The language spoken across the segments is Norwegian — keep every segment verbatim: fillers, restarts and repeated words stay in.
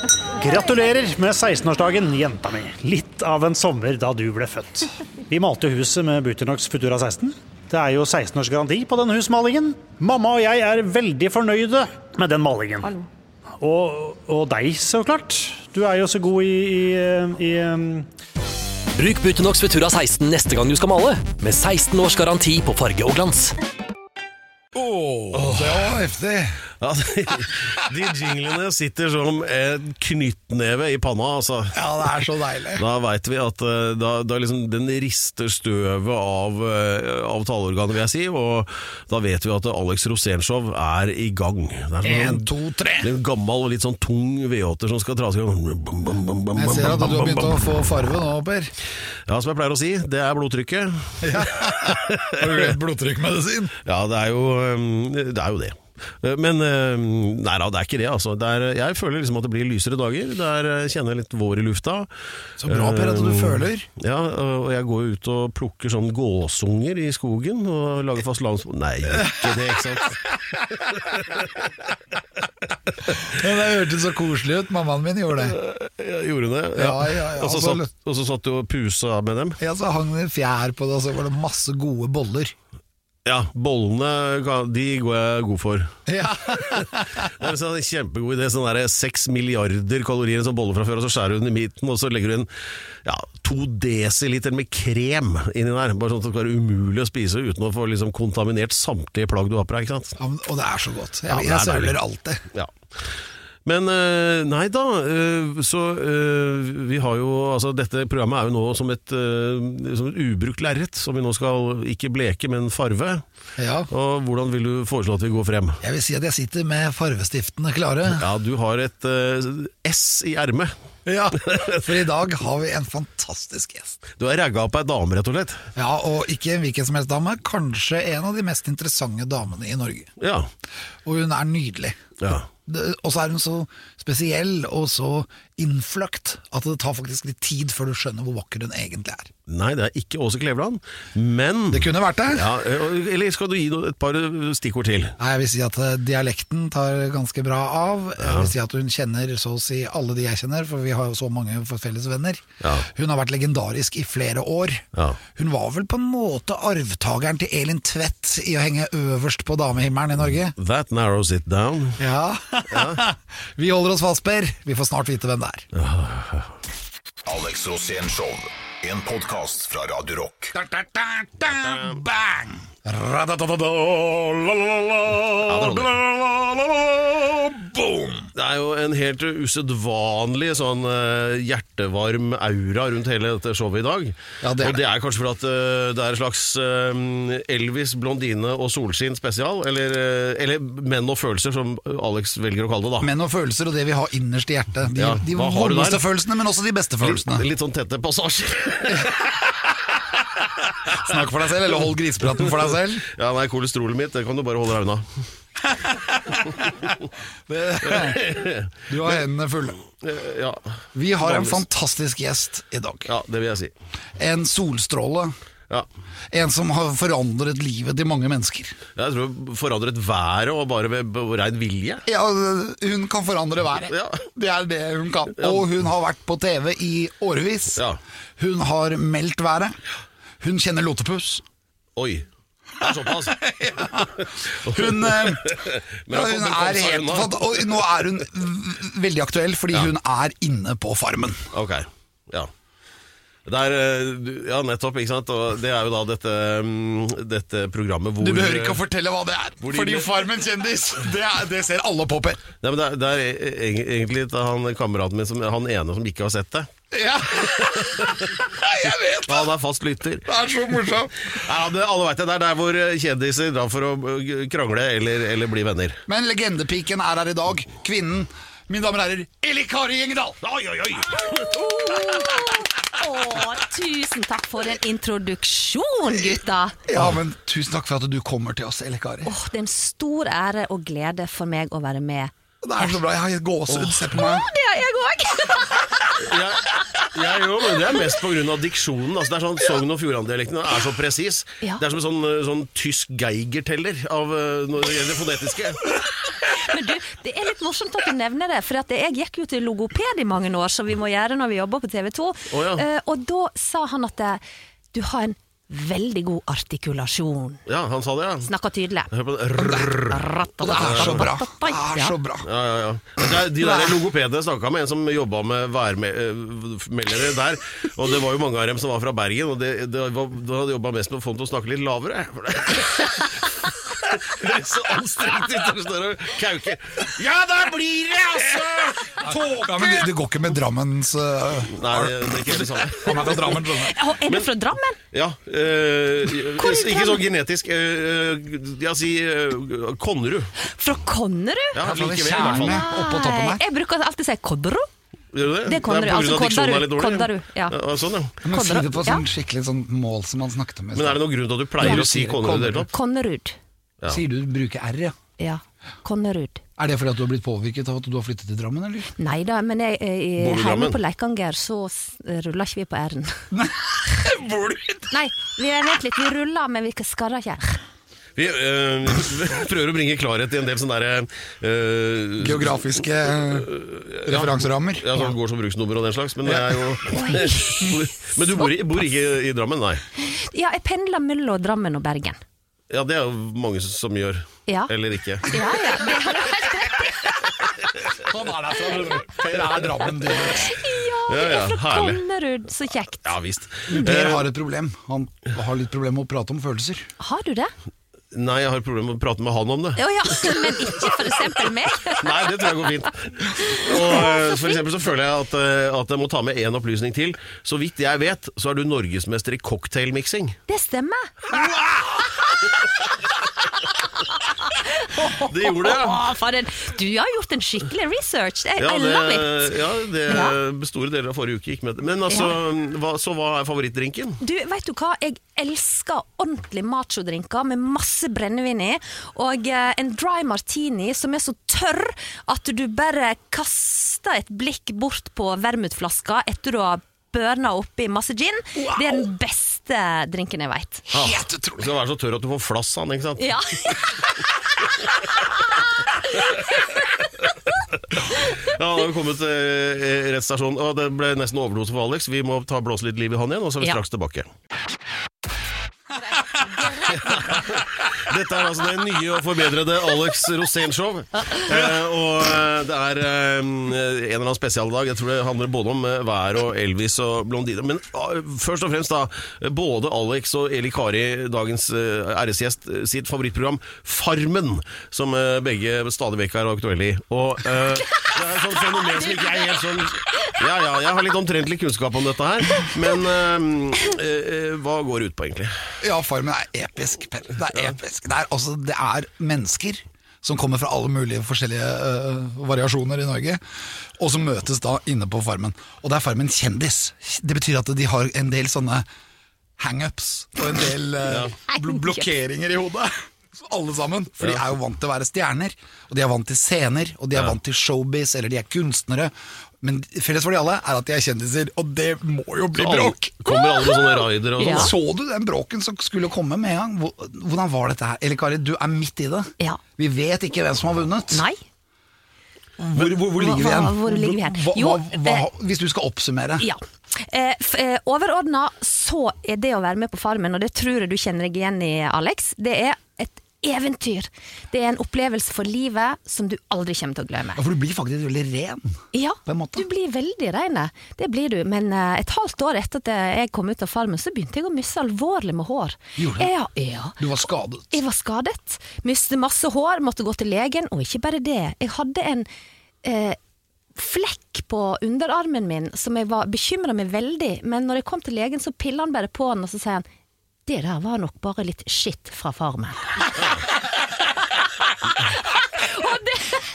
Gratulerer med seksten-årsdagen, jenta mi. Litt av en sommer da du ble født. Vi malte huset med Butonox Futura seksten. Det er jo seksten års garanti på den husmalingen. Mamma og jeg er veldig fornøyde med den malingen. Og, og deg, så klart. Du er jo så god i... i, i um... Bruk Butonox Futura seksten neste gang du skal male, med seksten års garanti på farge og glans. Åh, oh, det var heftig. Ja, de, de jinglene sitter som en knyttneve i panna, altså. Ja, det er så deilig. Da vet vi at da, da liksom den rister støvet av, av taleorganet, vil jeg si, og da vet vi at Alex Rosénshow er i gang. Det er en, to, tre. Det er en gammel og litt sånn tung V åtte som skal dras i gang. Jeg ser at du har begynt å få farve nå, Per. Ja, som jeg pleier å si, det er blodtrykket. Ja. Har du et blodtrykkmedisin? Ja, det er jo det. Er jo det. Men nei da, det er ikke det altså. Det er, jeg føler liksom at det blir lysere dager. Der kjenner jeg litt vår i lufta. Så bra, Per, at du føler. Ja, og jeg går ut og plukker sånn gåsunger i skogen og lager fast lands... Nei, ikke det, ikke sant? Men det hørtes så koselig ut. Mammaen min gjorde det. Jeg gjorde det, ja. Ja, ja, ja. Og så satt, og så satt du og pusa med dem. Ja, så hang det fjær på det, og så var det masse gode boller. Ja, bollene, de går jeg god for. Ja. Det er en sånn kjempegod idé, sånn der seks milliarder kalorier som boller fra før, og så skjærer du den i midten, og så legger du en ja, to desiliter med krem inni der, bare sånn at det skal være umulig å spise uten å få liksom kontaminert samtlige plagg du har på deg, ikke sant? Ja, men, og det er så godt. Jeg, Ja, det er jeg søler deilig. alltid. Ja. Men nei da, så vi har jo, altså dette programmet er jo nå som et, som et ubrukt lerret, som vi nå skal ikke bleke, men farve. Ja. Og hvordan vil du foreslå at vi går frem? Jeg vil si at jeg sitter med farvestiftene klare. Ja, du har et uh, S i ermet. Ja, for i dag har vi en fantastisk gjest. Du har ragget opp ei dame, rett og slett. Ja, og ikke en hvilken som helst dame, kanskje en av de mest interessante damene i Norge. Ja. Og hun er nydelig. Ja. Og så er hun så spesiell og så innfløkt at det tar faktisk litt tid før du skjønner hvor vakker hun egentlig er. Nei, det er ikke Åse Kleveland, men... Det kunne vært det. Ja, eller skal du gi et par stikkord til? Nei, jeg vil si at dialekten tar ganske bra av. Jeg vil si at hun kjenner så å si alle de jeg kjenner, for vi har jo så mange felles venner. Ja. Hun har vært legendarisk i flere år. Ja. Hun var vel på en måte arvtageren til Elin Tvedt i å henge øverst på damehimmelen i Norge. That narrows it down. Ja, ja. Vi holder oss fast, Per. Vi får snart vite hvem det er. Ja. Alex Rosénshow, en podcast fra Radio Rock. Da, da, da, da, bang! Boom! Det er jo en helt usedvanlig sånn uh, hjertevarm aura rundt hele dette showet i dag. Ja, det er og det er kanskje fordi at uh, det er en slags uh, Elvis, blondine og solskinn spesial, eller, uh, eller menn og følelser, som Alex velger å kalle det da. Menn og følelser og det vi har innerst i hjertet. De, Ja, de hva har du vondeste der? følelsene, men også de beste følelsene. Litt, litt sånn tette passasjer. Snakk for deg selv, eller hold grisepraten for deg selv. Ja, nei, kolesterolet mitt, det kan du bare holde deg unna. Det, du har hendene fulle. Ja. Vi har en fantastisk gjest i dag. Ja, det vil jeg si. En solstråle. Ja. En som har forandret livet til mange mennesker. Jeg tror det forandret været og bare ved ren vilje. Ja, hun kan forandre været. Ja. Det er det hun kan. Og hun har vært på T V i årevis. Ja. Hun har meldt været. Hun kjenner lotepus. Oi, det er såpass. Hun, eh, Men ja, han hun kom- er kom seg helt unna. fant- Og nå er hun v- veldig aktuell, fordi Ja. hun er inne på Farmen. Ok, ja. Det er, eh, ja, nettopp, ikke sant? Og det er jo da dette, mm, dette programmet hvor... Du behøver ikke å fortelle hva det er, Hvor de- fordi Farmen kjendis, det, er, det ser alle på, Per. Nei, men det er, det er eg- egentlig han kameraten min, som, han ene som ikke har sett det. Ja, jeg vet det. Han er fast lytter. Det er så morsomt. Ja, det, alle vet det, det er der hvor kjendiser drar for å krangle eller, eller bli venner. Men legendepiken er her i dag. Kvinnen, mine damer og herrer, Eli Kari Gjengedal. Oi, oi, oi! Åh, tusen takk for en introduksjon, gutta. Ja, men tusen takk for at du kommer til oss, Eli Kari. Åh, det er en stor ære og glede for meg å være med. Det er så bra, jeg har gåsehud, se på meg. Det har jeg også. Jeg, jeg jo, men det er mest på grunn av diksjonen. Altså, det er sånn Sogn- og Fjordane-dialekten er så presis. Ja. Det er som en sånn, sånn tysk geigerteller av, når det gjelder det fonetiske. Men du, det er litt morsomt at du nevner det, for at jeg gikk jo til logoped i mange år, som vi må gjøre når vi jobber på T V to. Oh, ja. uh, og da sa han at uh, du har en veldig god artikulasjon. Ja, han sa det, ja. Snakker tydelig. Hør på det. Rrrr. Og det er så bra. Det er så bra. Ja, ja, ja. De der logopedene snakket med en som jobbet med værmeldere der, og det var jo mange av dem som var fra Bergen, og det, det var, de hadde jobbet mest med å få dem til å snakke litt lavere. Det er så anstrengt ut og står og kauker. Ja, der blir det, altså! Tåke! Ja, men det, det går ikke med Drammens uh, Nei, det, det er ikke det samme. Han er fra Drammen. Er du fra Drammen? Ja, øh, ikke så genetisk. Øh, jeg sier øh, Konnerud. Fra Konnerud? Ja, Fra det likevel, i hvert fall. kjernet oppå toppen der. Jeg bruker alltid å si Kodderud. Gjør du det? Det er Konnerud, på grunn altså av diksjonen er Kodderud, litt dårlig, Kodderud, ja. Ja, sånn, ja. Men si det på Ja. sånn skikkelig sånn mål som han snakket om. i Men er sted. det noen grunn til at du pleier Ja, å si sier Konnerud i det hele tatt? Konnerud. Ja. Sier du bruker R, ja. Ja, Konnerud. Er det fordi at du har blitt påvirket av at du har flyttet til Drammen, eller? Nei da, men jeg, jeg, Bor du i hjemme Drammen? på Leikanger så s- ruller ikke vi på R-en. Bor du i Nei, vi, vent litt, vi ruller, men vi skarrer ikke R. Vi øh, prøver å bringe klarhet i en del sånne der, øh, geografiske uh, referanserammer? Ja, sånn går som bruksnummer og den slags, men det er jo Men du bor, i, bor ikke i Drammen, nei? Ja, jeg pendler mellom Drammen og Bergen. Ja, det er jo mange som gjør. Ja. Eller ikke. Ja, ja, det har du helt rett i. Sånn er det fra Per er Drammen. Det. Ja, Ja, jeg ja, er fra herlig. Konnerud, så kjekt. Ja, visst. Per Eh, har et problem. Han har litt problem med å prate om følelser. Har du det? Nei, jeg har problemer med å prate med han om det. Ja, ja, men ikke for eksempel meg. Nei, det tror jeg går fint. Og øh, for eksempel så føler jeg at, øh, at jeg må ta med en opplysning til. Så vidt jeg vet, så er du norgesmester i cocktailmixing. Det stemmer. Det gjorde jeg. Åh, for en, du har gjort en skikkelig research. I, Ja, I det, love it. ja, det Ja. store deler av forrige uke gikk med det. Men altså, hva, så hva er favorittdrinken? Du, vet du hva? Jeg elsker ordentlig macho-drinker med masse brennevin i, og eh, en dry martini som er så tørr at du bare kaster et blikk bort på vermutflaska etter du har børna oppi masse gin. Det er den beste drinken jeg vet. Helt Det utrolig! skal være så tørr at du får flass av den, ikke sant? Ja. Ja, da har vi kommet til eh, rett stasjon, og det ble nesten overdose for Alex. Vi må ta blåse litt liv i han igjen, og så er vi Ja. straks tilbake. Dette er altså det nye og forbedrede Alex Rosén-show. Eh, og eh, det er eh, en eller annen spesialdag. Jeg tror det handler både om eh, vær og Elvis og blondine. Men eh, først og fremst da, både Alex og Eli Kari, dagens eh, æresgjest, eh, sitt favorittprogram Farmen, som eh, begge stadig vekk er aktuelle i. Og eh, det er et sånt fenomen som ikke er helt sånn. Ja, ja, jeg har litt omtrentlig kunnskap om dette her, men eh, eh, hva går det ut på egentlig? Ja, Farmen er episk, Per. Det er episk. Det er, altså, det er mennesker som kommer fra alle mulige forskjellige øh, variasjoner i Norge, og som møtes da inne på Farmen. Og det er Farmen kjendis. Det betyr at de har en del sånne hang-ups og en del øh, bl blokkeringer i hodet. Alle sammen, for de er jo vant til å være stjerner, og de er vant til scener, og de er vant til showbiz, eller de er kunstnere. Men felles for de alle er at de er kjendiser, og det må jo bli bråk. Kommer alle med sånne raider og sånn? Ja. Så du den bråken som skulle komme med en gang? Hvor- Hvordan var dette her? Eller Kari, du er midt i det. Ja. Vi vet ikke hvem som har vunnet. Nei. Hvor, hvor, hvor ligger vi Hva- igjen? hvor ligger vi hen? Hva, Jo, hva, hva, hvis du skal oppsummere. Ja. Eh, f- eh, overordna så er det å være med på Farmen, og det tror jeg du kjenner deg igjen i, Alex, det er et eventyr. Det er en opplevelse for livet som du aldri kommer til å glemme. Ja, for du blir faktisk veldig ren. Ja, på en måte. du blir veldig reine. Det blir du. Men eh, et halvt år etter at jeg kom ut av Farmen, så begynte jeg å miste alvorlig med hår. Gjorde du? Ja, ja. Du var skadet. Jeg var skadet. Miste masse hår, måtte gå til legen, og ikke bare det. Jeg hadde en eh, flekk på underarmen min som jeg var bekymret meg veldig, men når jeg kom til legen så pillet han bare på den, og så sier han, det der var nok bare litt shit fra Farmen. Og det var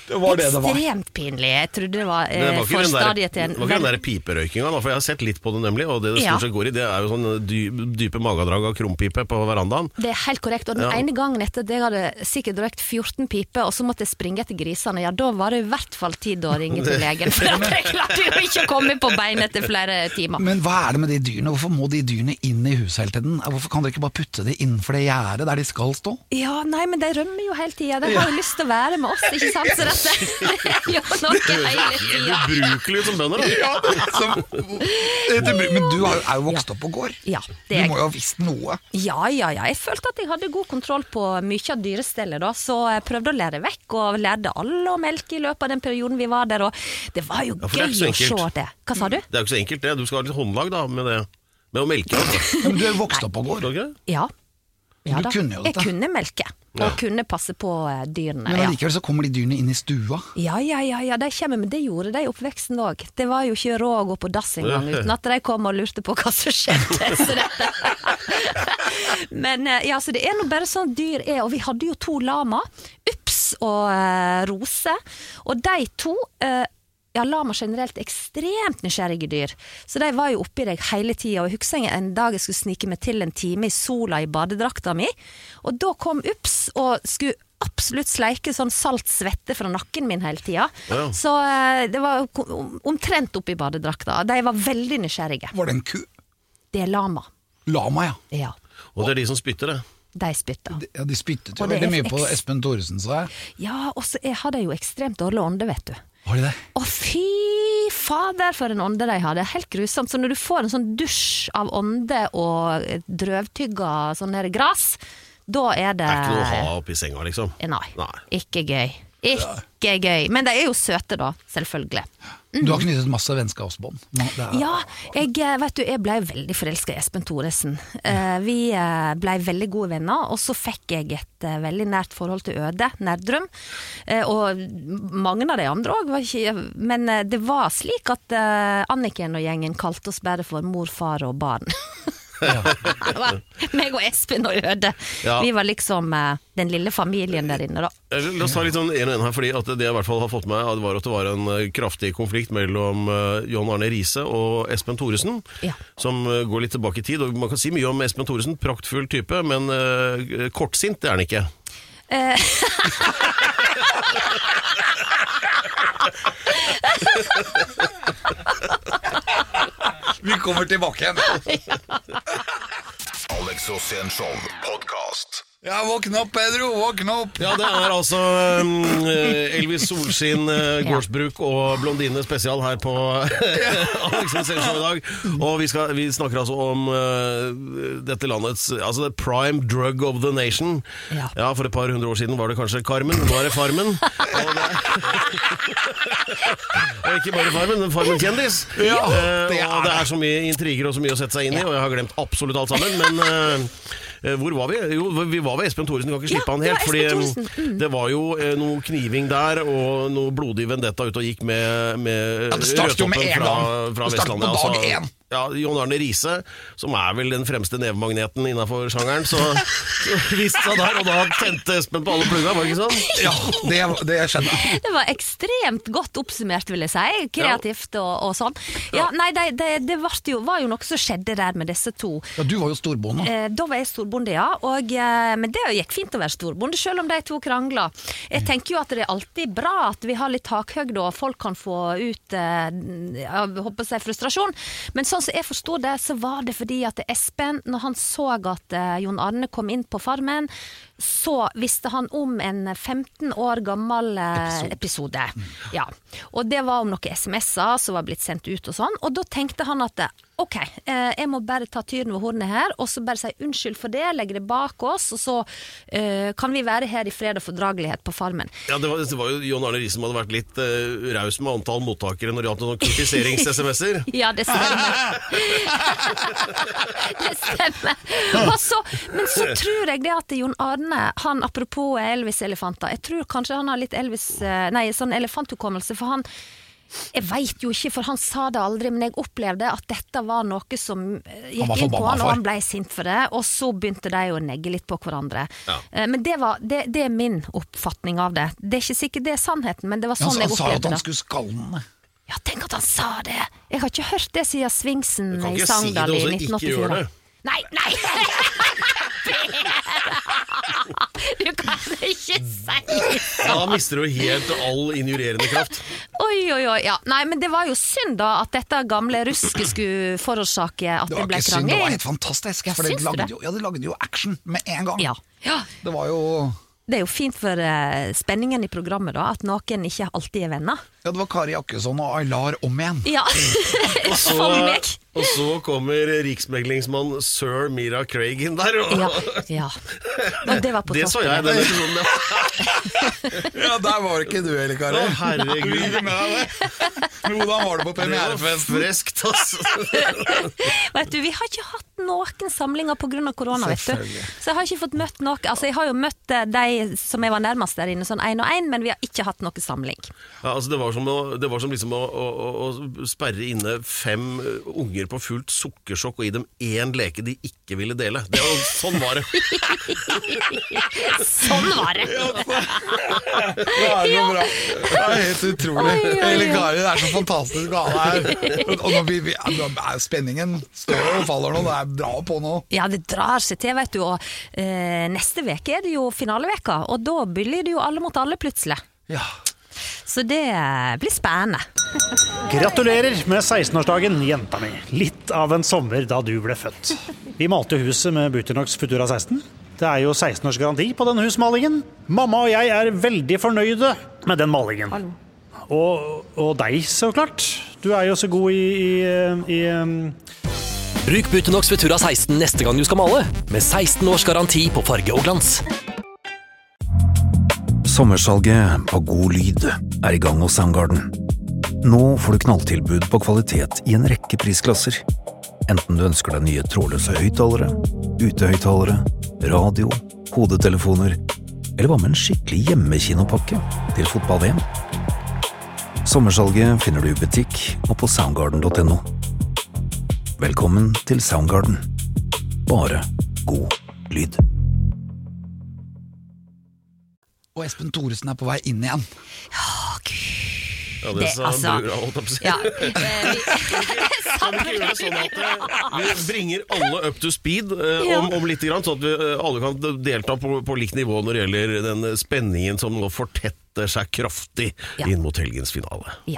Det var det det var. Ekstremt pinlig. Jeg trodde det var, Det var eh, ikke den der, forstadiet til en det var ikke den der piperøykinga, da, for jeg har sett litt på det nemlig, og det det Ja. stort sett går i, det er jo sånn dy, dype magadrag av krumpipe på verandaen. Det er helt korrekt, og den Ja. ene gangen etter at jeg hadde sikkert røkt fjorten piper, og så måtte jeg springe etter grisene, ja, da var det i hvert fall tid å ringe til legen, for at jeg klarte jo ikke å komme på bein etter flere timer. Men hva er det med de dyrene? Hvorfor må de dyrene inn i huset hele tiden? Hvorfor kan dere ikke bare putte de innenfor det gjerdet der de skal stå? Ja, nei, men de rømmer jo hele tiden, de har jo lyst til å være med oss, ikke sant, så dette er jo noe hele tiden. Ubrukelig som bønder, da. Ja, som, men du er jo vokst opp på gård. Ja, Du det er må jo ha visst noe. Ja, ja, ja. Jeg følte at jeg hadde god kontroll på mye av dyrestellet da, så jeg prøvde å lære vekk, og lærte alle å melke i løpet av den perioden vi var der, og det var jo Ja, for det er gøy ikke så å se enkelt. det. Hva sa du? Det er jo ikke så enkelt det, du skal ha litt håndlag da med det, med å melke. Altså. Ja, men du er jo vokst opp på gård. Skal du ikke? Ja. Ja, Du da. kunne jo dette. Jeg kunne melke, og Ja. kunne passe på eh, dyrene. Men Ja. allikevel så kommer de dyrene inn i stua. Ja, ja, ja, ja, de kommer, men det gjorde de i oppveksten òg. Det var jo ikke råd å gå på dass engang uten at de kom og lurte på hva som skjedde. Så dette. Men eh, ja, så det er nå bare sånn dyr er, og vi hadde jo to lama, Ups og eh, Rose, og de to eh, ja, lama generelt ekstremt nysgjerrige dyr, så de var jo oppi deg hele tiden, og jeg husker en dag jeg skulle snike meg til en time i sola i badedrakta mi, og da kom Ups og skulle absolutt sleike sånn salt svette fra nakken min hele tiden, Ja. så eh, det var om- omtrent oppi badedrakta, de var veldig nysgjerrige. Var det en ku? Det er lama, Lama, ja. ja, Og det er de som spytter det. de spytter. De, ja, de spyttet jo Og det veldig er mye på eks- Espen Thoresen, sa jeg. Ja, og så er- har de jo ekstremt dårlig ånde, vet du. Har de det? Å fy fader for en ånde de hadde, helt grusomt. Så når du får en sånn dusj av ånde og drøvtygga sånn her gras, da er det Det er ikke noe å ha oppi senga, liksom. Nei, Nei. ikke gøy. Ikke gøy. Men de er jo søte da, selvfølgelig. Du har knyttet masse vennskapsbånd. Man- det er- Ja, jeg, eh, vet du, jeg ble veldig forelsket i Espen Thoresen. Eh, vi eh, ble veldig gode venner, og så fikk jeg et eh, veldig nært forhold til Øde, Nerdrum. Eh, og mange av de andre også var ikke, men eh, det var slik at eh, Anniken og gjengen kalte oss bare for mor, far og barn. Det var meg og Espen og Øde. Ja. Vi var liksom eh, den lille familien der inne da. Eh, La oss ta litt sånn en og en her, fordi at det jeg i hvert fall har fått med meg, var at det var en eh, kraftig konflikt mellom eh, John Arne Riise og Espen Thoresen, Ja. som eh, går litt tilbake i tid, og man kan si mye om Espen Thoresen, praktfull type, men eh, kortsint det er han ikke. Vi kommer tilbake igjen. Alex Rosén Show podcast. Ja, våkne opp, Pedro, våkne opp. Ja, det er altså um, Elvis Solskinn, uh, gårdsbruk og blondine spesial her på Alex Rosén Show i dag. Og vi, skal, vi snakker altså om uh, dette landets, altså the prime drug of the nation. Ja. Ja, for et par hundre år siden var det kanskje Carmen, nå er det Farmen. Og, det... og ikke bare Farmen, men Farmen kjendis. Ja, Eh, det er og det det. er så mye intriger og så mye å sette seg inn i, og jeg har glemt absolutt alt sammen, men... Uh, hvor var vi? Jo, vi var ved Espen Thoresen, vi kan ikke slippe Ja, han det helt, var fordi Espen um, Thoresen, mm. det var jo eh, noe kniving der, og noe blodig vendetta ut og gikk med, med Ja, det startet jo med rødtoppen en fra, gang. fra Det startet på Vestlandet. dag én. Ja, John Arne Riise, som er vel den fremste nevemagneten innenfor sjangeren, så, så viste seg der, og da tente Espen på alle plugga, var det ikke sånn? Ja, det, det skjedde. Det var ekstremt godt oppsummert, vil jeg si. Kreativt og, og sånn. Ja, nei, det, det, det var, jo, var jo noe som skjedde der med disse to. Ja, du var jo storbonde. Eh, da var jeg storbonde, ja. Og, eh, men det gikk fint å være storbonde, selv om de to krangla. Jeg tenker jo at det er alltid bra at vi har litt takhøgde, og folk kan få ut eh, jeg håper å si frustrasjon. Men sånn som jeg forstod det, så var det fordi at Espen, når han så at eh, Jon Arne kom inn på Farmen, så visste han om en femten år gammel eh, episode. Ja. Og det var om noen sms'er som var blitt sendt ut og sånn, og da tenkte han at ok, eh, jeg må bare ta tyren ved hornet her, og så bare si unnskyld for det, legge det bak oss, og så eh, kan vi være her i fred og fordragelighet på Farmen. Ja, det var, det var jo John Arne Riise som hadde vært litt uh, raus med antall mottakere når det gjaldt noen kritiserings-sms'er. Ja, det stemmer. Det stemmer. Og så, men så tror jeg det at Jon Arne, han apropos Elvis-elefanter, jeg tror kanskje han har litt Elvis, eh, nei, sånn elefanthukommelse, for han Jeg vet jo ikke, for han sa det aldri, men jeg opplevde at dette var noe som gikk var inn på forbanna han, for. og han ble sint for det, og så begynte de å negge litt på hverandre. Ja. Eh, Men det, var, det, det er min oppfatning av det. Det er ikke sikkert det er sannheten, men det var Han, sånn han jeg sa jo at opplevde han det. skulle skalle den. Ja, tenk at han sa det! Jeg har ikke hørt det siden Svingsen Du kan i ikke si det, Sangdal og i så ikke nitten gjøre åttifire. det. Nei, nei! Du kan ikke si Da mister du helt all injurerende kraft. Oi, oi, oi, ja. Nei, men det var jo synd da at dette gamle rusket skulle forårsake at Det det var ble ikke synd, det var krangel. helt fantastisk. Ja, For det syns du lagde det? jo, ja, det lagde jo action med en gang. Ja. Ja. Det var jo Det er jo fint for eh, spenningen i programmet da, at noen ikke alltid er venner. Ja, det var Kari Jakkesson og Aylar om igjen. Ja, Så, for meg. og så kommer riksmeglingsmann Sir Mira Craig inn der. Og Ja, ja. Og det var på det så jeg, toppen. den episoden der. Ja, der var det ikke du heller, Kari. Å, herregud. Hvordan var det på Det var premierefesten? freskt, ass. Vet du, vi har ikke hatt noen samlinger på grunn av korona, vet du. Selvfølgelig. Så jeg har ikke fått møtt noe. Altså, jeg har jo møtt eh, de som jeg var nærmest der inne, sånn en og en, men vi har ikke hatt noe samling. Ja, altså det var som, å, det var som liksom å, å, å sperre inne fem unger på fullt sukkersjokk og gi dem én leke de ikke ville dele. Det var, sånn var det. Sånn var det! Det er så bra. Det er helt utrolig. Oi, oi, oi. Hele Kari, det er så fantastisk å ha deg her. Og nå, vi, vi, er spenningen står og faller nå, det er bra på nå. Ja, det drar seg til, vet du. Og eh, neste veke er det jo finaleveka, og da blir det jo alle mot alle plutselig. Ja. Så det eh, blir spennende. Gratulerer med seksten-årsdagen, jenta mi. Litt av en sommer da du ble født. Vi malte huset med Buternox Futura seksten. Det er jo seksten års garanti på den husmalingen. Mamma og jeg er veldig fornøyde med den malingen. Og, og deg, så klart. Du er jo så god i, i, i um... Bruk Buttenox Futura seksten neste gang du skal male, med seksten års garanti på farge og glans. Sommersalget på god lyd er i gang hos Soundgarden. Nå får du knalltilbud på kvalitet i en rekke prisklasser. Enten du ønsker deg nye trådløse høyttalere, utehøyttalere, radio, hodetelefoner, eller hva med en skikkelig hjemmekinopakke til fotball-V M. Sommersalget finner du i butikk og på soundgarden punktum no. Velkommen til Soundgarden. Bare god lyd. Og Espen Thoresen er på vei inn igjen. Å, Gud. Ja, det, Det, sa altså- brura, holdt jeg på å si. Ja, eh, vi- Kan vi ikke gjøre det sånn at eh, vi bringer alle up to speed eh, Ja. om, om litt grann, sånn at vi eh, alle kan delta på, på likt nivå når det gjelder den spenningen som nå fortetter seg kraftig Ja. inn mot helgens finale. Ja.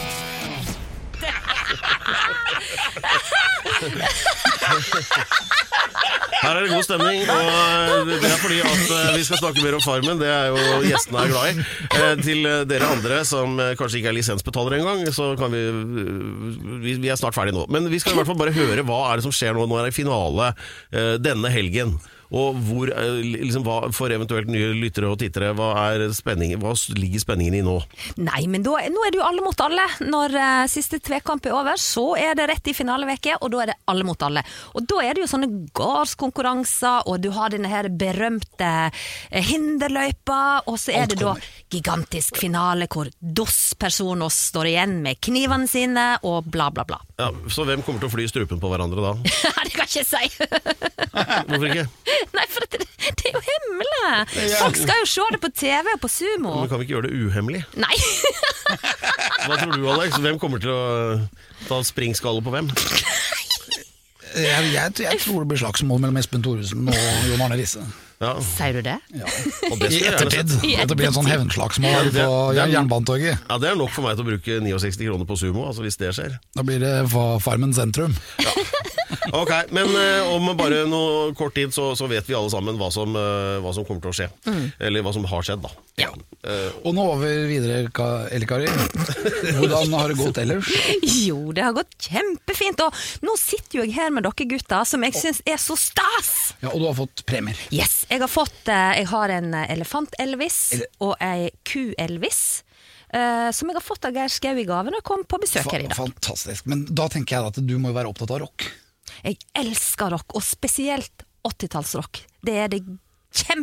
Her er det god stemning, og eh, det er fordi at eh, vi skal snakke mer om Farmen. Det er jo gjestene er glad i. Eh, Til eh, dere andre som eh, kanskje ikke er lisensbetalere engang, så kan vi, vi Vi er snart ferdige nå. Men vi skal i hvert fall bare høre hva er det som skjer nå. Nå er det finale eh, denne helgen. Og hvor, eh, liksom, hva, for eventuelt nye lyttere og tittere, hva, er spenningen, hva ligger spenningen i nå? Nei, men da, nå er det jo alle mot alle. Når uh, siste tvekamp er over, så er det rett i finaleveke, og da er det alle mot alle. Og da er det jo sånne gårdskonkurranser, og du har denne her berømte uh, hinderløypa, og så er Alt det da kommer. gigantisk finale hvor dos personer står igjen med knivene sine, og bla bla bla. Ja, så hvem kommer til å fly strupen på hverandre da? det kan jeg ikke si. Hvorfor ikke? Nei, for det, det er jo hemmelig. Folk skal jo se det på T V og på Sumo. Men kan vi ikke gjøre det uhemmelig? Nei. Hva tror du, Alex? Hvem kommer til å ta springskallet på hvem? Jeg, jeg, jeg tror det blir slagsmål mellom Espen Thoresen og Jon Arne Risse. Ja, Sier du det? og det I skulle jeg gjerne ettertid. sett. I At det blir en sånn hevnslagsmål Ja, det- på det er- Jernbanetorget. Ja, det er nok for meg til å bruke sekstini kroner på Sumo, altså hvis det skjer. Da blir det Fa- Farmen sentrum. Ok, men eh, om bare noe kort tid så, så vet vi alle sammen hva som, eh, hva som kommer til å skje. Eller hva som har skjedd da. Ja. Eh, Og nå over videre, Ka- Elle Kari. Hvordan har det gått ellers? Jo, det har gått kjempefint, og nå sitter jo jeg her med dere gutter, som jeg synes er så stas. Ja, Og du har fått premier. Yes, jeg har fått, eh, jeg har en elefant-Elvis Ele- og en ku-Elvis, eh, som jeg har fått av Geir Skau i gave når jeg kom på besøk her i Fa- dag. Fantastisk. Men da tenker jeg at du må jo være opptatt av rock. Jeg elsker rock, og spesielt åttitallsrock. Det er det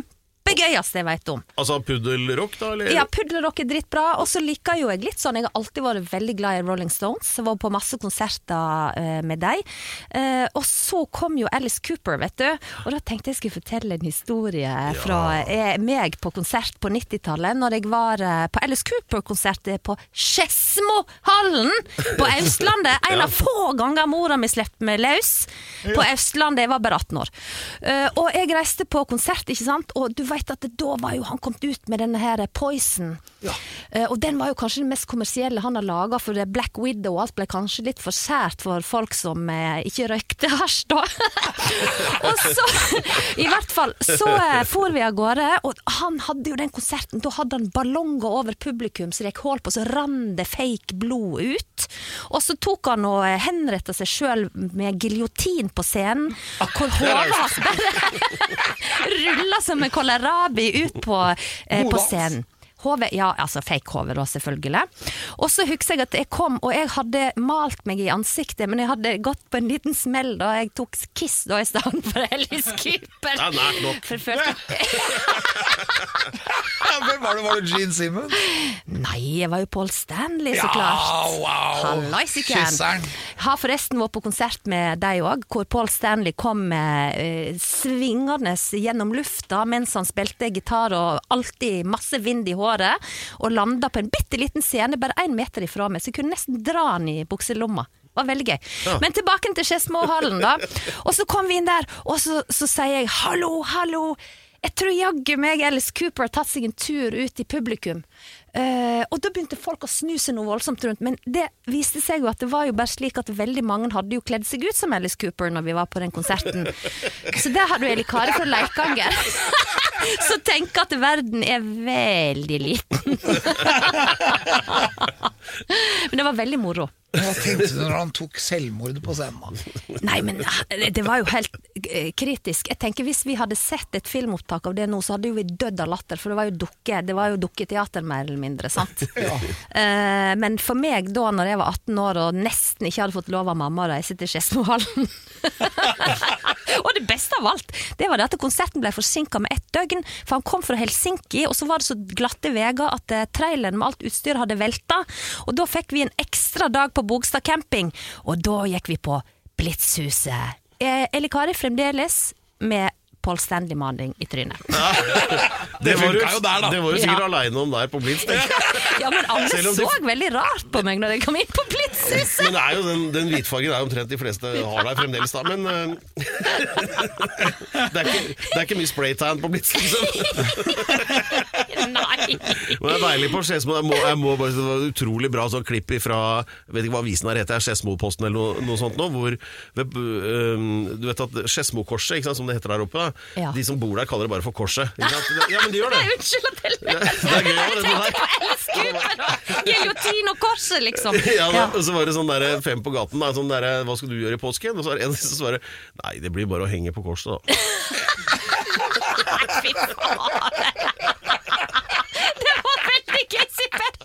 kjempegøyeste jeg vet om. Altså puddelrock da, eller? Ja, puddelrock er drittbra, og så liker jo jeg litt sånn, jeg har alltid vært veldig glad i Rolling Stones, jeg var på masse konserter uh, med deg, uh, og så kom jo Alice Cooper, vet du, og da tenkte jeg skulle fortelle en historie fra uh, meg på konsert på nittitallet, når jeg var uh, på Alice Cooper-konsert på Skedsmohallen på Østlandet, en av få ganger mora mi slepp meg løs på Østlandet, jeg var bare atten år. Uh, og jeg reiste på konsert, ikke sant? Og du vet at det, da var jo han kommet ut med denne her Poison. Ja. Uh, og den var jo kanskje den mest kommersielle han har laget, for det Black Widow og alt ble kanskje litt for sært for folk som uh, ikke røykte hasj da. Og så, i hvert fall, så uh, for vi av gårde, og han hadde jo den konserten, da hadde han ballonger over publikum, så det gikk hål på, så rann det fake blod ut. Og så tok han og uh, henrettet seg selv med giljotin på scenen, hvor hodet hans bare rullet som en kålrabi ut på, eh, på scenen. Hove, ja, altså fake hove da, selvfølgelig. Og så husker jeg at jeg kom, og jeg hadde malt meg i ansiktet, men jeg hadde gått på en liten smell da, jeg tok kiss da i stedet for Alice Cooper. Det er nært nok. For følte... Hvem var det? Var det Gene Simmons? Nei, jeg var jo Paul Stanley, så klart. Ja, wow. Halloisiken. Kysseren. Har forresten vært på konsert med deg også, hvor Paul Stanley kom med uh, svingende gjennom lufta, mens han spilte gitar og alltid masse vind i håret, og landet på en bitteliten scene, bare en meter ifra meg, så jeg kunne nesten dra han i bukselomma. Det var veldig gøy. Ja. Men tilbake til Skedsmohallen da, og så kom vi inn der, og så, så sier jeg, hallo, hallo, jeg tror jaggu meg Alice Cooper har tatt seg en tur ut i publikum. Uh, og da begynte folk å snuse noe voldsomt rundt, men det viste seg jo at det var jo bare slik at veldig mange hadde jo kledd seg ut som Alice Cooper når vi var på den konserten. Så der hadde du Eli Kari fra Leikanger. Så tenk at verden er veldig liten. Men det var veldig moro. Hva tenkte du når han tok selvmord på scenen? Nei, men det var jo helt kritisk. Jeg tenker hvis vi hadde sett et filmopptak av det nå, så hadde jo vi dødd av latter, for det var jo dukke, det var jo dukketeater mer eller mindre, sant? Ja. Uh, men for meg da, når jeg var atten år og nesten ikke hadde fått lov av mamma å reise til Skedsmohallen, og det beste av alt, det var det at konserten ble forsinket med ett døgn, for han kom fra Helsinki, og så var det så glatte veger at traileren med alt utstyr hadde veltet, og da fikk vi en ekstra dag på Bogstad camping, og da gikk vi på Blitzhuset. Eli Kari fremdeles med Paul Stanley-maling i trynet. Ja, det, var jo, jo der, da. Det var jo sikkert ja. Alene om der på Blitz. Ja, men alle så de... veldig rart på meg når jeg kom inn på Blitzhuset. Men det er jo den, den hvitfargen er omtrent de fleste har der fremdeles da, men uh, det, er ikke, det er ikke mye spraytan på Blitz, liksom. Nei. Men det er deilig på Skedsmo. Jeg må, jeg må bare, det var utrolig bra sånn klipp fra, vet ikke hva avisen her heter, Skedsmo-posten eller noe, noe sånt nå, hvor um, du vet at Skedsmo-korset, ikke sant, som det heter der oppe, ja. De som bor der kaller det bare for korset. Ja, men de gjør det. Nei, unnskyld at jeg ler. Det er gøy, jeg tenkte på Alice Cooper og giljotin og korset, liksom. Ja, da, og så var det sånn der fem på gaten, da, sånn der, hva skal du gjøre i påsken? Og så var det en som svarer, nei, det blir bare å henge på korset da. Fy faen. Det var veldig gøy, Sipper.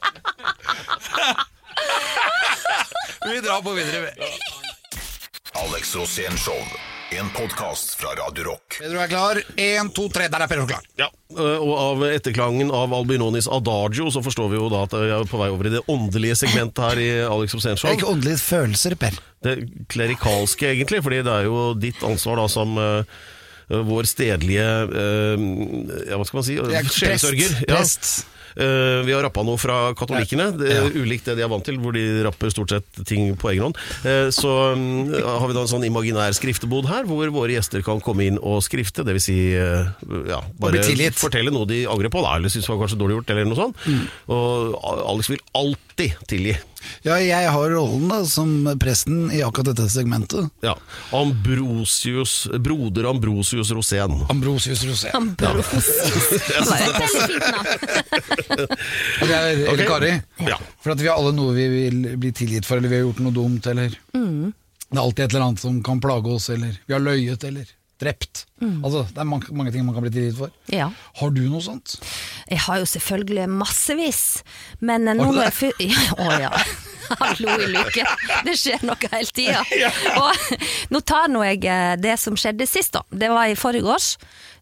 Vi drar på videre. Alex Rosén Show, en podcast fra Radio Rock. Pedro er klar. En, to, tre, der er Pedro klar. Ja, og av etterklangen av Albinonis Adagio så forstår vi jo da at jeg er på vei over i det åndelige segmentet her i Alex Rosén Show. Det er ikke åndelige følelser, Per. Det klerikalske egentlig, fordi det er jo ditt ansvar da som uh, vår stedlige uh, ja, hva skal man si? Sjelesørger. Ja. Prest. Uh, vi har rappet noe fra katolikkene, det er ulikt det de er vant til, hvor de rapper stort sett ting på egen hånd. Uh, så um, har vi da en sånn imaginær skriftebod her, hvor våre gjester kan komme inn og skrifte, det vil si uh, ja, bare fortelle noe de angrer på, da, eller synes det var kanskje dårlig gjort, eller noe sånt. Mm. Og Alex vil alltid tilgi. Ja, jeg har rollen da, som presten i akkurat dette segmentet. Ja, Ambrosius, broder Ambrosius Rosén. Ambrosius Rosén. Ambrosius. Ja. Det er veldig fint navn. Og det er Eli Kari. Ja. For at vi har alle noe vi vil bli tilgitt for, eller vi har gjort noe dumt, eller mm. det er alltid et eller annet som kan plage oss, eller vi har løyet, eller drept. Mm. Altså, det er mange, mange ting man kan bli tilgitt for. Ja. Har du noe sånt? Jeg har jo selvfølgelig massevis, men nå må jeg fyr... Å ja, hallo i lykke. Det skjer noe hele tiden. Ja. Og nå tar nå jeg det som skjedde sist da. Det var i forrige års.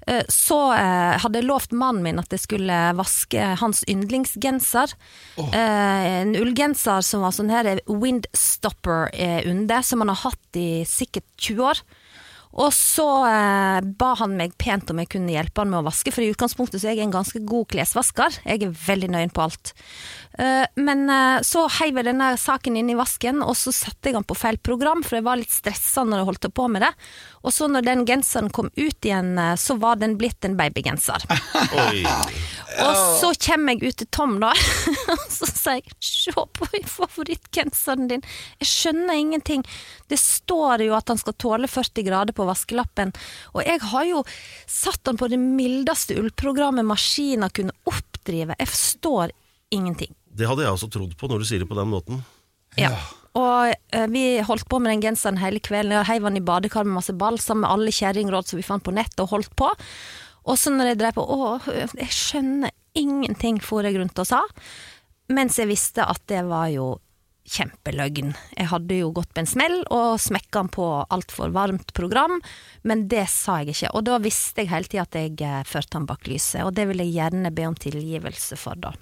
så hadde jeg lovt mannen min at jeg skulle vaske hans yndlingsgenser. Oh. En ullgenser som var sånn her windstopper under, som han har hatt i sikkert tjue år. Og så eh, ba han meg pent om jeg kunne hjelpe han med å vaske, for i utgangspunktet så er jeg en ganske god klesvasker. Jeg er veldig nøyen på alt. Uh, men uh, så heiv jeg denne saken inn i vasken, og så satte jeg han på feil program, for jeg var litt stresset når jeg holdt på med det. Og så når den genseren kom ut igjen, uh, så var den blitt en babygenser. Oi. Og så kommer jeg ut til Tom da, og så sier jeg, se på favorittgenseren din. Jeg skjønner ingenting. Det står jo at han skal tåle førti grader på vaskelappen, og jeg har jo satt han på det mildeste ullprogrammet maskinen kunne oppdrive. Jeg forstår ingenting. Det hadde jeg også trodd på når du sier det på den måten. Ja, og uh, vi holdt på med den genseren hele kvelden. Jeg heiv han i badekar med masse ball, sammen med alle kjerringråd som vi fant på nett og holdt på. Og så når jeg drev på, åh, jeg skjønner ingenting, for jeg rundt og sa, mens jeg visste at det var jo kjempeløgn. Jeg hadde jo gått på en smell og smekket han på alt for varmt program, men det sa jeg ikke. Og da visste jeg hele tiden at jeg uh, førte han bak lyset, og det vil jeg gjerne be om tilgivelse for da.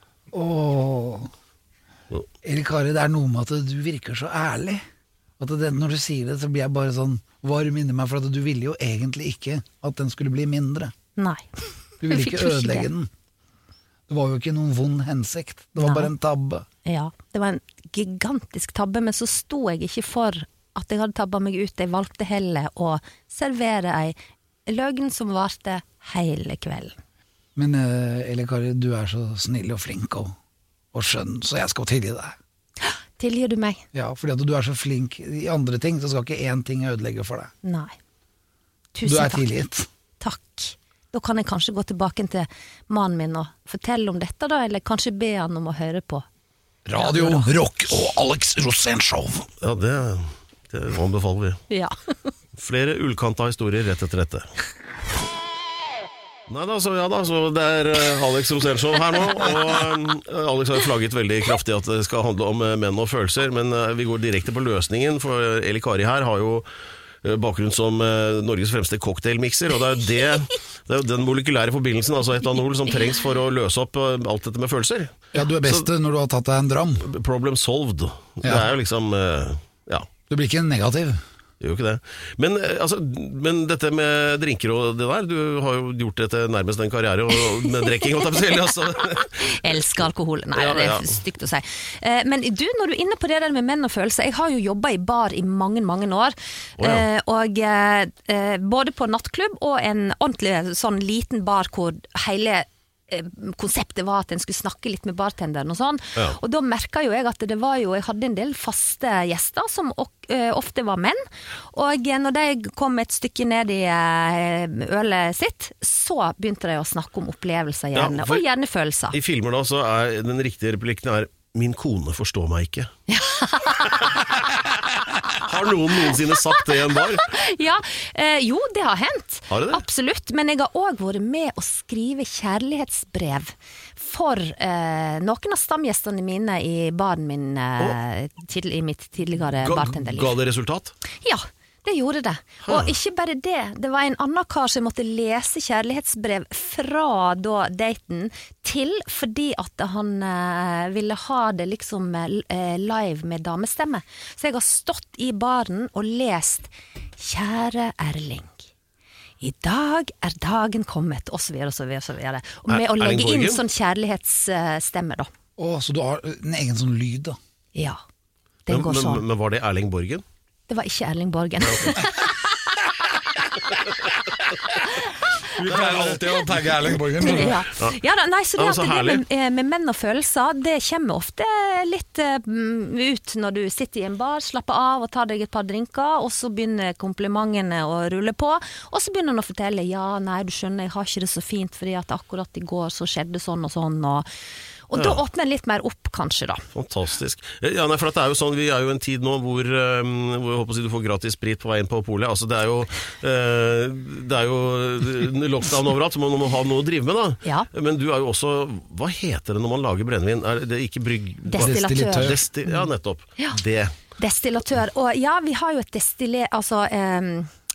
Åh, Eli Kari, det er noe med at du virker så ærlig. At det, når du sier det, så blir jeg bare sånn varm inni meg, for at du ville jo egentlig ikke at den skulle bli mindre. Nei. Du ville ikke ødelegge den. Det var jo ikke noen vond hensikt. Det var Nei. Bare en tabbe. Ja, det var en gigantisk tabbe, men så sto jeg ikke for at jeg hadde tabbet meg ut. Jeg valgte heller å servere ei løgn som varte hele kvelden. Men uh, Eli Kari, du er så snill og flink og, og skjønn, så jeg skal tilgi deg. Tilgir du meg? Ja, fordi at du er så flink i andre ting, så skal ikke én ting ødelegge for deg. Nei. Tusen takk. Du er tilgitt. Takk. Da kan jeg kanskje gå tilbake til mannen min og fortelle om dette da, eller kanskje be han om å høre på. Radio, Rock og Alex Rosén Show. Ja, det, det anbefaler vi. Ja. Flere ullkanta historier rett etter dette. Nei da, så ja da, så det er Alex Rosén Show her nå, og Alex har flagget veldig kraftig at det skal handle om menn og følelser, men vi går direkte på løsningen, for Eli Kari her har jo bakgrunn som Norges fremste cocktailmixer, og det er, det, det er jo den molekylære forbindelsen, altså etanol, som trengs for å løse opp alt dette med følelser. Ja, du er best så, når du har tatt deg en dram. Problem solved. Ja. Det er jo liksom, ja. Du blir ikke negativ. Det gjør jo ikke det. Men, altså, men dette med drinker og det der, du har jo gjort det til nærmest en karriere og med drikking og tapselig, altså. Elsker alkohol. Nei, ja, det ja. er stygt å si. Men du, når du er inne på det der med menn og følelser, jeg har jo jobbet i bar i mange, mange år, oh, ja. og både på nattklubb og en ordentlig sånn liten bar hvor hele konseptet var at en skulle snakke litt med bartenderen og sånn, ja. Og da merket jo jeg at det var jo, jeg hadde en del faste gjester som ofte var menn, og når de kom et stykke ned i ølet sitt, så begynte de å snakke om opplevelser gjerne, ja, og gjerne følelser. I filmer da så er den riktige replikken er «Min kone forstår meg ikke». Har noen noensinne sagt det i en bar? Ja, eh, jo, det har hendt. Har det det? Absolutt, men jeg har også vært med å skrive kjærlighetsbrev for eh, noen av stamgjestene mine i baren min eh, til, i mitt tidligere ga, bartenderliv. Ga det resultat? Ja, det gjorde det. Og ikke bare det, det var en annen kar som måtte lese kjærlighetsbrev fra da daten til, fordi at han eh, ville ha det liksom eh, live med damestemme. Så jeg har stått i baren og lest «Kjære Erling, i dag er dagen kommet», og så videre, og så videre, og så videre. Og med å legge inn sånn kjærlighetsstemme da. Åh, så du har en egen sånn lyd da? Ja, det men, går men, sånn. Men var det Erling Borgen? Det var ikke Erling Borgen. Vi pleier alltid å tagge Erling Borgen. Ja, ja da, nei, så det, altså, at det med, med menn og følelser, det kommer ofte litt uh, ut når du sitter i en bar, slapper av og tar deg et par drinker, og så begynner komplimentene å rulle på, og så begynner han å fortelle, ja, nei, du skjønner, jeg har ikke det så fint, fordi at akkurat i går så skjedde sånn og sånn, og Og da ja. åpner jeg litt mer opp, kanskje da. Fantastisk. Ja, nei, for det er jo sånn, vi er jo en tid nå hvor, um, hvor jeg håper å si, du får gratis sprit på veien på polet. Altså, det er jo, uh, det er jo lockdown overalt, så man må ha noe å drive med da. Ja. Men du er jo også, hva heter det når man lager brennevin? Er det ikke brygg... Destillatør. Desti- ja, nettopp. Ja. Det. Destillatør. Og ja, vi har jo et destillé, altså... Um,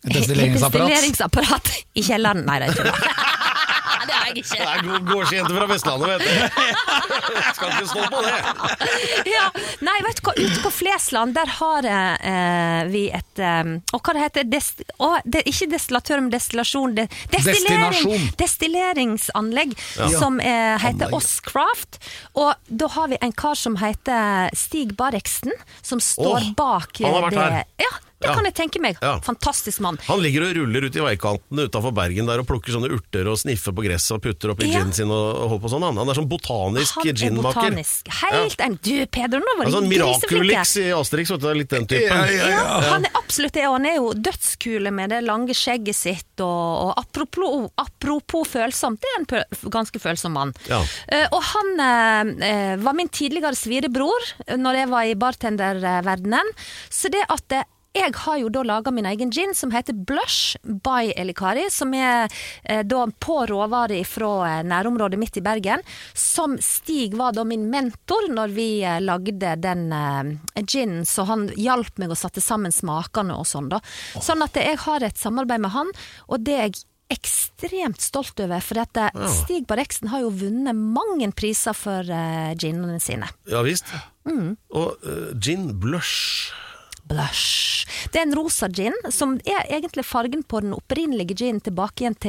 Destilleringsapparat. Destilleringsapparat i kjelleren. Nei, det er ikke det. Det har jeg ikke. Det er god gårdsjente fra Vestlandet, vet du. Skal ikke stå på det. Ja, nei, vet du hva, ute på Flesland, der har eh, vi et, eh, og hva det heter, dest, å, det er ikke destillatør, men destillasjon, det, destillering, destilleringsanlegg, ja. Som eh, heter Anlegg. Oscraft, og da har vi en kar som heter Stig Barreksen, som står oh, bak han har vært det. Her. Ja, det ja. Kan jeg tenke meg. Ja. Fantastisk mann. Han ligger og ruller ut i veikanten utenfor Bergen der og plukker sånne urter og sniffer på gresset og putter opp i ja. Gin sin og, og holder på sånn. Han er sånn botanisk ginmaker. Han er botanisk. Helt ja. En du, Peder, nå var det sånn Miraculix i Asterix, vet du, litt den typen. Ja, ja, ja. Ja, han er absolutt det, og han er jo dødskule med det lange skjegget sitt, og, og apropos, apropos følsomt, det er en pø, ganske følsom mann. Ja. Uh, og han uh, var min tidligere svirebror når jeg var i bartenderverdenen, så det at det jeg har jo da laget min egen gin som heter Blush by Elikari, som er eh, da på råvarer fra eh, nærområdet midt i Bergen, som Stig var da min mentor når vi eh, lagde den eh, ginen, så han hjalp meg å sette sammen smakene og sånn da. Oh. Sånn at jeg har et samarbeid med han, og det er jeg ekstremt stolt over, for at eh, Stig Barreksen har jo vunnet mange priser for eh, ginene sine. Ja visst. Mm. Og uh, gin Blush... Blush. Det er en rosa gin, som er egentlig fargen på den opprinnelige gin tilbake igjen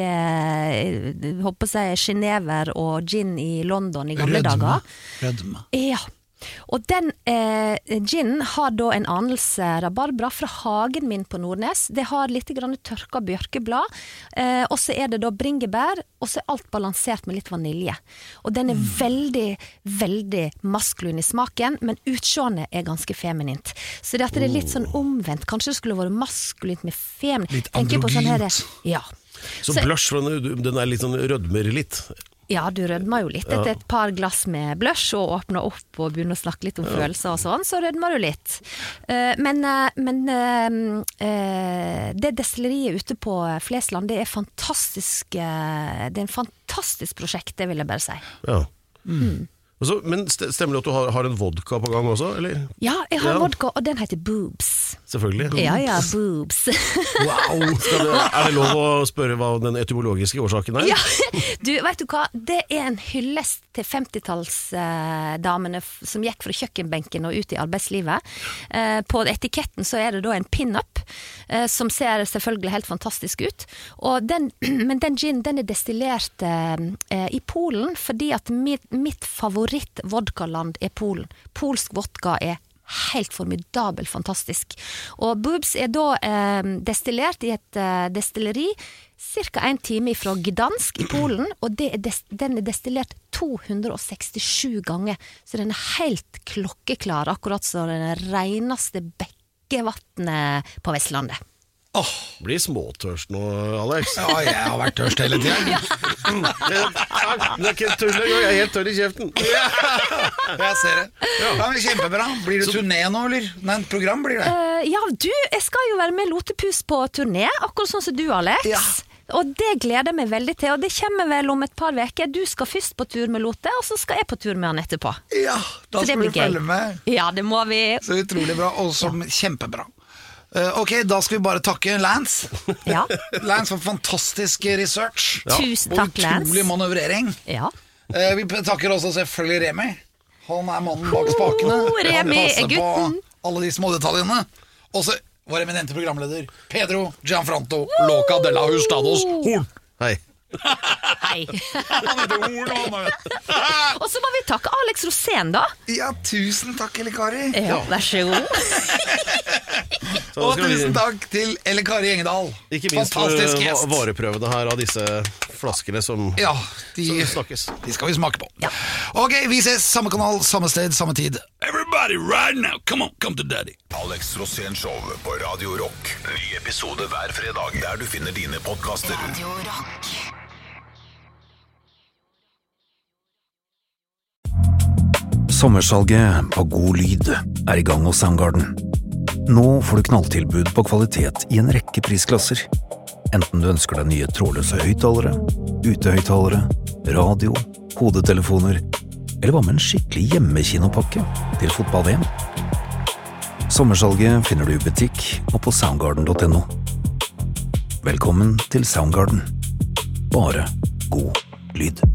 til, håper jeg, Genever og gin i London i gamle Rødme. dager. Rødme. Ja. Og den eh, ginen har da en anelse rabarbra fra hagen min på Nordnes. Det har litt grann tørka bjørkeblad, eh, og så er det da bringebær, og så er alt balansert med litt vanilje. Og den er mm. veldig, veldig maskulin i smaken, men utsjående er ganske feminint. Så det at det er litt sånn omvendt, kanskje det skulle vært maskulint med feminint. Litt androgynt. Sånn ja. Så, så blush, den er litt sånn rødmer litt? Ja, du rødmer jo litt etter et par glass med blush og åpner opp og begynner å snakke litt om ja. følelser og sånn, så rødmer du litt. Uh, men men uh, uh, det destilleriet ute på Flesland, det er fantastisk, uh, det er en fantastisk prosjekt, det vil jeg bare si. Ja. Mm. Så, men stemmer det at du har, har en vodka på gang også, eller? Ja, jeg har ja. en vodka, og den heter Boobs. Selvfølgelig. Boobs. Ja, ja, Boobs. Wow! Skal det, er det lov å spørre hva den etymologiske årsaken er? Ja, du, vet du hva? Det er en hyllest til femtitallsdamene eh, som gikk fra kjøkkenbenken og ut i arbeidslivet. Eh, på etiketten så er det da en pin-up, eh, som ser selvfølgelig helt fantastisk ut. Og den, men den gin, den er destillert eh, i Polen, fordi at mitt, mitt favoritt-vodkaland er Polen. Polsk vodka er helt formidabel fantastisk. Og Boobs er da eh, destillert i et eh, destilleri cirka en time fra Gdansk i Polen, og det er des- den er destillert to hundre sekstisju ganger, så den er helt klokkeklar, akkurat som den reneste bekkevattnet på Vestlandet. Åh, oh, blir småtørst nå, Alex. Ja, jeg har vært tørst hele tiden. Ja. Det er ikke tull, jeg er helt tørr i kjeften. Ja, jeg ser det. Ja, men kjempebra. Blir det turné nå, eller? Nei, program blir det. Uh, ja, du, jeg skal jo være med Lotepus på turné, akkurat sånn som du, Alex. Ja. Og det gleder jeg meg veldig til, og det kommer vel om et par veker. Du skal først på tur med Lote, og så skal jeg på tur med han etterpå. Ja, da skal vi følge med. Ja, det må vi. Så utrolig bra, og som ja. kjempebra. Uh, ok, da skal vi bare takke Lance. Ja. Lance for fantastisk research. Ja. Tusen takk, Lance. Og utrolig manøvrering. Ja. Uh, vi takker også selvfølgelig Remi. Han er mannen bak spakene. Oh, Remi er gutten. På alle de små detaljene. Og så vår eminente programleder Pedro Gianfranto oh. Loca de la Hustados Horn. Hei. Hei. Han heter Horn, han. Og så må vi takke Alex Rosén, da. Ja, tusen takk, Elikari. Ja, vær så god. Og tusen vi... takk til Elikari Engedal. Ikke minst for vareprøvene her av disse flaskene som, ja, de, som snakkes. De skal vi smake på. Ja. Ok, vi ses samme kanal, samme sted, samme tid. Everybody right now, come on, come to daddy. Alex Rosén Show på Radio Rock. Ny episode hver fredag der du finner dine podcaster. Radio Rock. Sommersalget på God Lyd er i gang hos Soundgarden. Nå får du knalltilbud på kvalitet i en rekke prisklasser. Enten du ønsker deg nye trådløse høyttalere, utehøyttalere, radio, hodetelefoner, eller hva med en skikkelig hjemmekinopakke til fotball-V M. Sommersalget finner du i butikk og på soundgarden punktum no. Velkommen til Soundgarden. Bare god lyd.